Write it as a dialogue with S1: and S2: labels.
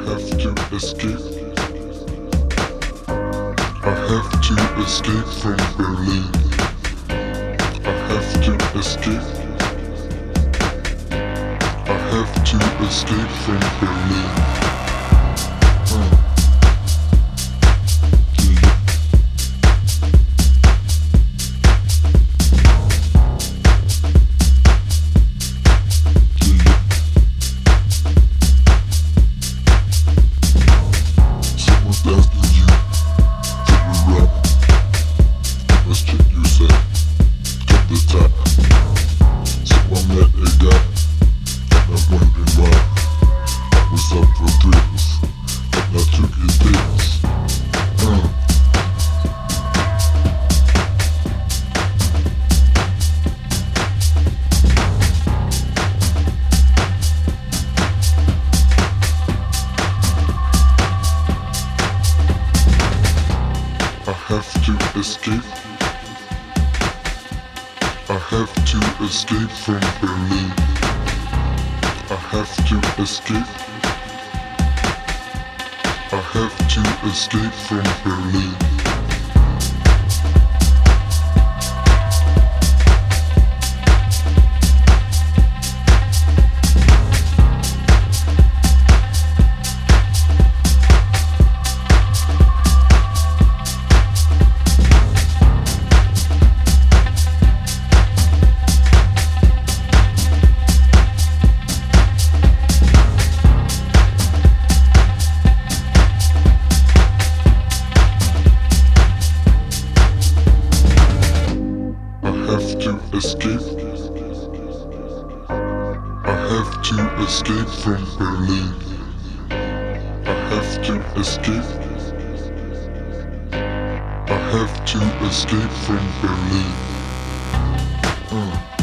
S1: have to escape. I have to escape from Berlin. I have to escape. I have to escape from Berlin. I have to escape. I have to escape from Berlin. I have to escape. I have to escape from Berlin. Escape. I have to escape from Berlin. I have to escape. I have to escape from Berlin.